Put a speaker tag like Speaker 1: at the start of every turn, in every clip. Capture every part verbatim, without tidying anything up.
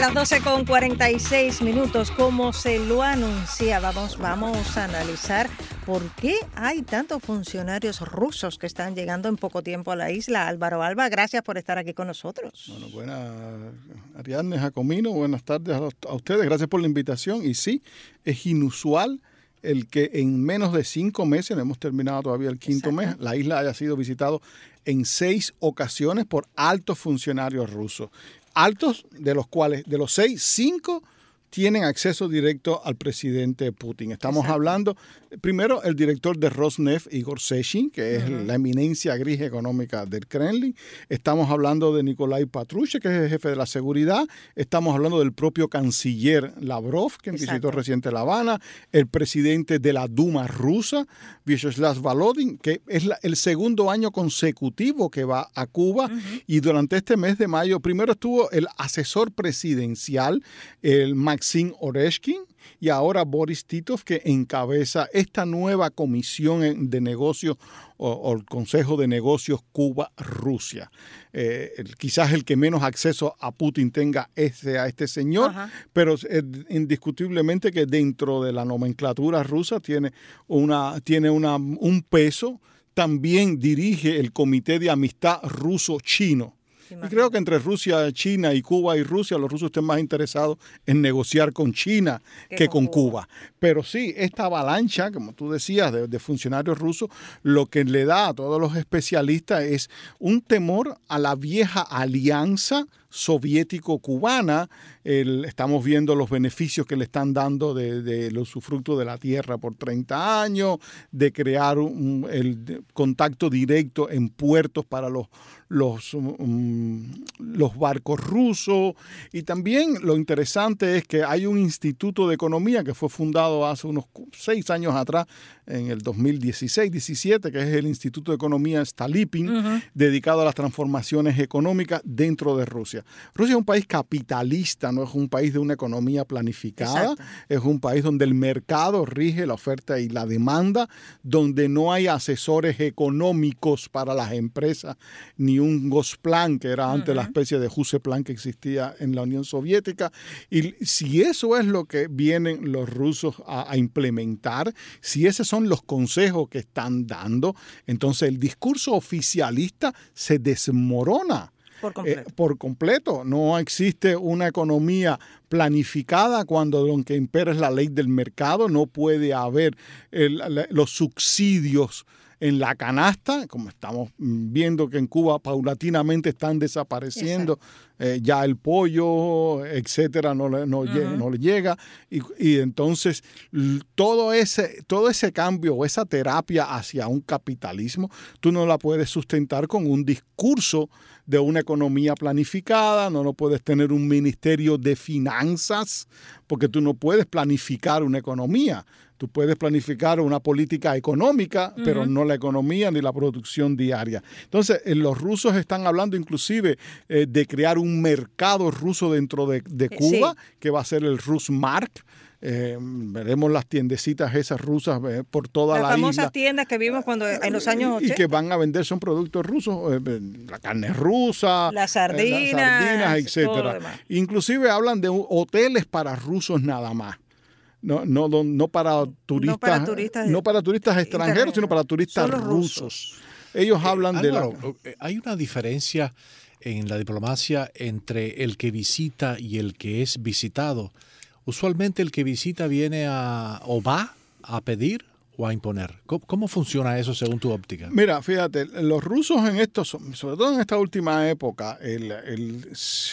Speaker 1: las doce con cuarenta y seis minutos, como se lo anunciábamos, vamos a analizar por qué hay tantos funcionarios rusos que están llegando en poco tiempo a la isla. Álvaro Alba, gracias por estar aquí con nosotros.
Speaker 2: Bueno, buenas, Ariadne, Jacomino, buenas tardes a ustedes, gracias por la invitación. Y sí, es inusual el que en menos de cinco meses, no hemos terminado todavía el quinto Exacto. mes, la isla haya sido visitado en seis ocasiones por altos funcionarios rusos. Altos, de los cuales, de los seis, cinco tienen acceso directo al presidente Putin. Estamos Exacto. hablando, primero, el director de Rosneft, Igor Sechin, que es uh-huh. la eminencia gris económica del Kremlin. Estamos hablando de Nikolai Patrushev, que es el jefe de la seguridad. Estamos hablando del propio canciller Lavrov, que Exacto. visitó reciente La Habana. El presidente de la Duma rusa, Vyacheslav Volodin, que es la, el segundo año consecutivo que va a Cuba. Uh-huh. Y durante este mes de mayo, primero estuvo el asesor presidencial, el Maxim Oreshkin, y ahora Boris Titov, que encabeza esta nueva comisión de negocios o, o el Consejo de Negocios Cuba-Rusia. Eh, el, quizás el que menos acceso a Putin tenga ese, a este señor, Ajá. pero es indiscutiblemente que dentro de la nomenclatura rusa tiene, una, tiene una, un peso. También dirige el Comité de Amistad Ruso-Chino. Y creo que entre Rusia, China y Cuba y Rusia, los rusos estén más interesados en negociar con China que, que con, con Cuba. Cuba. Pero sí, esta avalancha, como tú decías, de, de funcionarios rusos, lo que le da a todos los especialistas es un temor a la vieja alianza soviético-cubana. El, estamos viendo los beneficios que le están dando de, de los usufructos de la tierra por treinta años, de crear un, el de, contacto directo en puertos para los, los, um, los barcos rusos. Y también lo interesante es que hay un instituto de economía que fue fundado hace unos seis años atrás, en el dos mil dieciséis diecisiete, que es el Instituto de Economía Stolypin, uh-huh. dedicado a las transformaciones económicas dentro de Rusia. Rusia es un país capitalista, no es un país de una economía planificada, Exacto. es un país donde el mercado rige la oferta y la demanda, donde no hay asesores económicos para las empresas, ni un Gosplan, que era antes uh-huh. la especie de Juseplan que existía en la Unión Soviética. Y si eso es lo que vienen los rusos a, a implementar, si esos son los consejos que están dando, entonces el discurso oficialista se desmorona.
Speaker 1: Por completo.
Speaker 2: Eh, por completo. No existe una economía planificada cuando lo que impera es la ley del mercado. No puede haber el, los subsidios en la canasta, como estamos viendo que en Cuba paulatinamente están desapareciendo, eh, ya el pollo, etcétera, no le, no, uh-huh. llega, no le llega. Y, y entonces todo ese, todo ese cambio o esa terapia hacia un capitalismo, tú no la puedes sustentar con un discurso de una economía planificada, no, no puedes tener un ministerio de finanzas, porque tú no puedes planificar una economía. Tú puedes planificar una política económica, uh-huh. pero no la economía ni la producción diaria. Entonces, eh, los rusos están hablando inclusive eh, de crear un mercado ruso dentro de, de Cuba, sí. que va a ser el Rusmark. Eh, veremos las tiendecitas esas rusas eh, por toda
Speaker 1: las
Speaker 2: la isla.
Speaker 1: Las famosas tiendas que vimos cuando en los años ochenta.
Speaker 2: Y que van a vender son productos rusos, eh, la carne rusa,
Speaker 1: las sardinas,
Speaker 2: eh, las sardinas, etcétera. Inclusive hablan de hoteles para rusos nada más. No, no, no, para turistas, no para turistas, no para turistas extranjeros, sino para turistas rusos. rusos. Ellos eh, hablan Álvaro,
Speaker 3: de la... Hay una diferencia en la diplomacia entre el que visita y el que es visitado. Usualmente el que visita viene a o va a pedir o a imponer. ¿Cómo, cómo funciona eso según tu óptica?
Speaker 2: Mira, fíjate, los rusos en estos, sobre todo en esta última época, el, el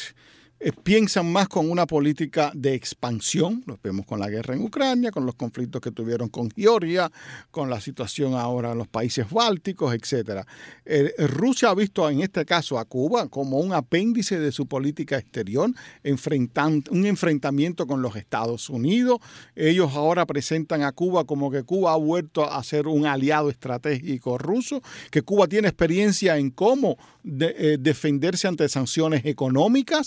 Speaker 2: Eh, piensan más con una política de expansión. Lo vemos con la guerra en Ucrania, con los conflictos que tuvieron con Georgia, con la situación ahora en los países bálticos, etcétera. Eh, Rusia ha visto en este caso a Cuba como un apéndice de su política exterior, enfrentando, un enfrentamiento con los Estados Unidos. Ellos ahora presentan a Cuba como que Cuba ha vuelto a ser un aliado estratégico ruso, que Cuba tiene experiencia en cómo de, eh, defenderse ante sanciones económicas.
Speaker 1: Sí.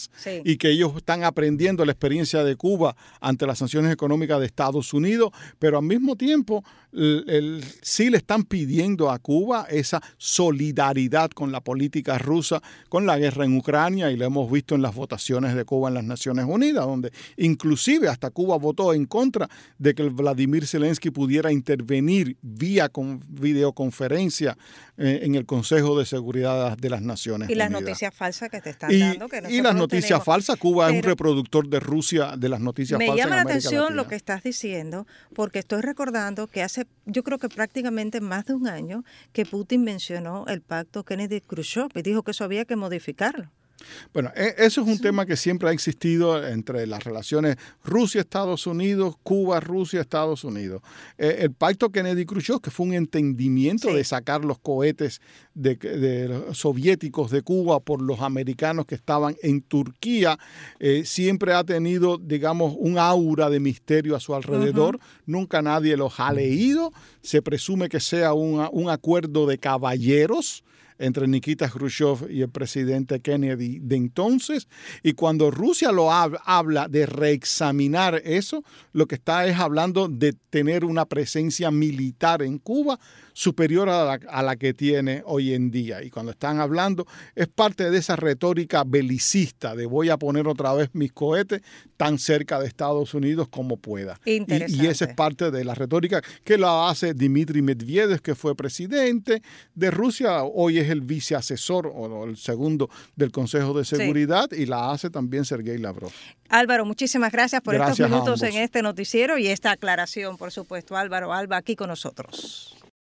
Speaker 2: y que ellos están aprendiendo la experiencia de Cuba ante las sanciones económicas de Estados Unidos, pero al mismo tiempo el, el, sí le están pidiendo a Cuba esa solidaridad con la política rusa, con la guerra en Ucrania, y lo hemos visto en las votaciones de Cuba en las Naciones Unidas, donde inclusive hasta Cuba votó en contra de que Vladimir Zelensky pudiera intervenir vía con videoconferencia eh, en el Consejo de Seguridad de las Naciones
Speaker 1: y
Speaker 2: Unidas.
Speaker 1: Y las noticias falsas que te están
Speaker 2: y,
Speaker 1: dando. Que
Speaker 2: y las noticias
Speaker 1: tenemos.
Speaker 2: falsas, Cuba
Speaker 1: Pero
Speaker 2: es un reproductor de Rusia, de las noticias
Speaker 1: me
Speaker 2: falsas.
Speaker 1: Me llama
Speaker 2: en
Speaker 1: la
Speaker 2: América
Speaker 1: atención
Speaker 2: Latina.
Speaker 1: lo que estás diciendo, porque estoy recordando que hace, yo creo que prácticamente más de un año, que Putin mencionó el pacto Kennedy-Khrushchev y dijo que eso había que modificarlo.
Speaker 2: Bueno, eso es un sí. tema que siempre ha existido entre las relaciones Rusia-Estados Unidos, Cuba-Rusia, Estados Unidos. Eh, el pacto Kennedy-Khrushchev, que fue un entendimiento sí. de sacar los cohetes de, de los soviéticos de Cuba por los americanos que estaban en Turquía, eh, siempre ha tenido, digamos, un aura de misterio a su alrededor. Uh-huh. Nunca nadie los ha leído. Se presume que sea un, un acuerdo de caballeros entre Nikita Khrushchev y el presidente Kennedy de entonces, y cuando Rusia lo hab- habla de reexaminar eso, lo que está es hablando de tener una presencia militar en Cuba superior a la, a la que tiene hoy en día. Y cuando están hablando, es parte de esa retórica belicista de voy a poner otra vez mis cohetes tan cerca de Estados Unidos como pueda. Y, y esa es parte de la retórica que la hace Dmitry Medvedev, que fue presidente de Rusia, hoy es el viceasesor o el segundo del Consejo de Seguridad, sí. y la hace también Sergei Lavrov.
Speaker 1: Álvaro, muchísimas gracias por
Speaker 2: gracias
Speaker 1: estos minutos en este noticiero y esta aclaración, por supuesto. Álvaro Alba, aquí con nosotros.